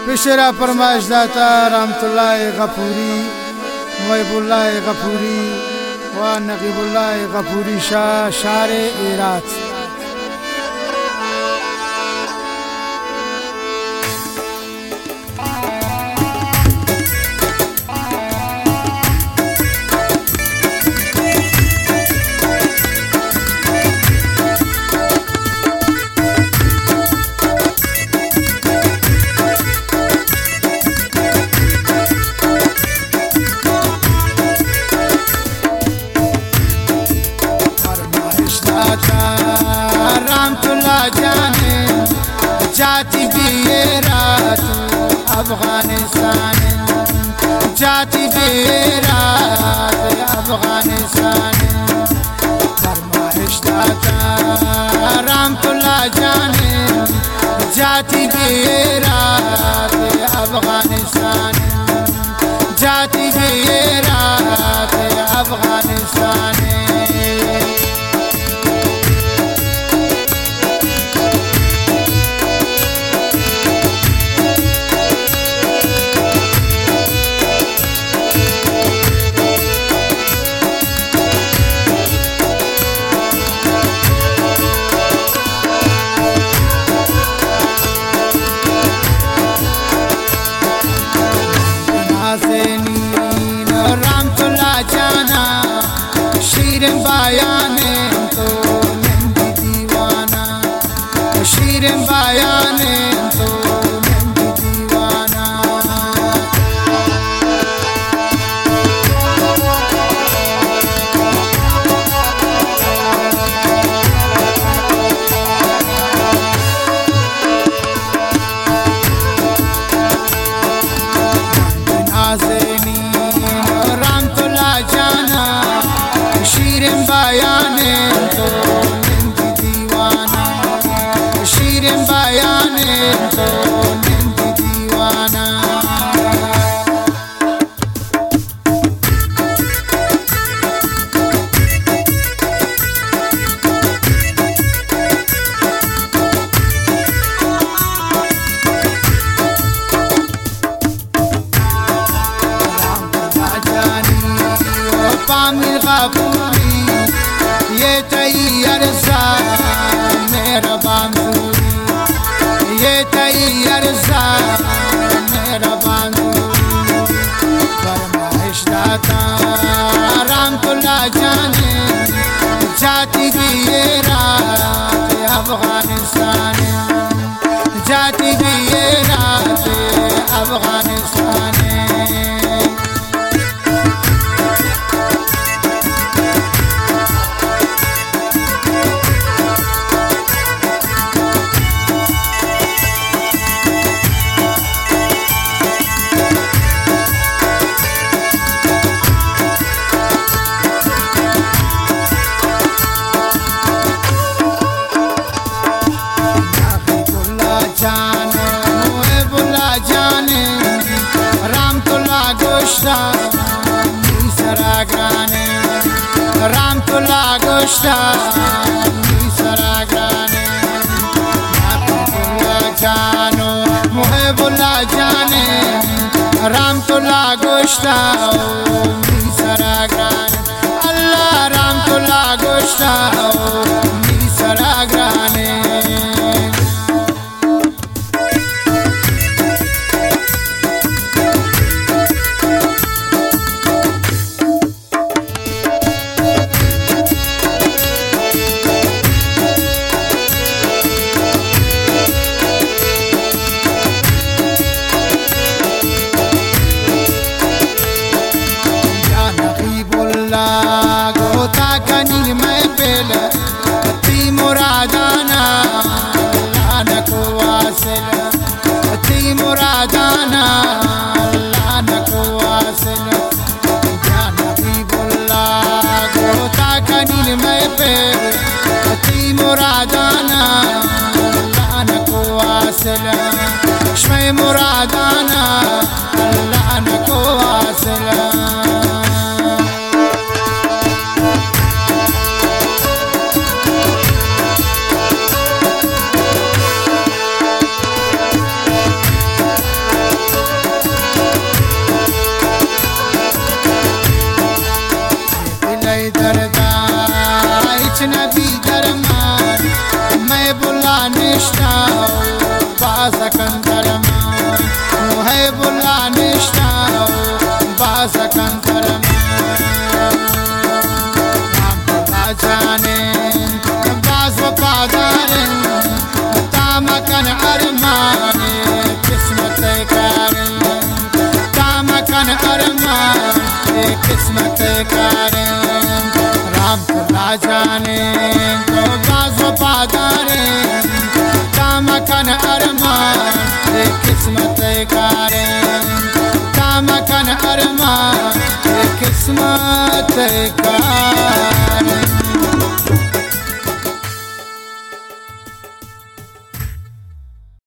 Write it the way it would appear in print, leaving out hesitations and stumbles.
पेशरा फरमाइश दाता रहमतुल्लाह गफूरी, मुहिबुल्लाह गफूरी व नकीबुल्लाह गफूरी शाह शारे एरात। रहमतुल्लाह जाने जाती भी ये रात अफगानिस्तान, जाती भी ये रात अफगानिस्तान। फरमाइश दाता रहमतुल्लाह जाने जाती भी ये रात अफगानिस्तान, जाती भी ये रात अफगानिस्तान। रहमतुल्लाह जाना शीरिन बयाने तो नंदी दीवाना, शीरिन बयाने तो नंदी दीवाना। शीरिन बयाने तो नंदी दीवाना, शीरिन बयाने तो नंदी दीवाना। पामिल गफूरी ये तैयार सा मेरा बांधूरी, ये तैयार सा मेरा बांधूरी। फरमाइश दाता रहमतुल्लाह जाने जाती भी ये रात अफगानिस्तान, जाती भी ये रात अफगानिस्तान। रहमतुल्लाह गोश्ता सरागाने। रहमतुल्लाह जानो मुहिबुल्लाह जाने रहमतुल्लाह गोश्ता सरागाने। अल्लाह रहमतुल्लाह गोश्ता सरागाने। मुरादाना अल्लाह को वासिल जाना भी बुल्ला गोता कनील में पे अति मुरादाना अल्लाह को वासिल शमे मुरादाना अल्लाह को वासिल। मकन अरमान किस्मत कारी तामकन अरमान किस्मत कारी राम खुदा जाने तो बाज वफादारे तामकन अरमान किस्मत कारी तामकन अरमान किस्मत कारी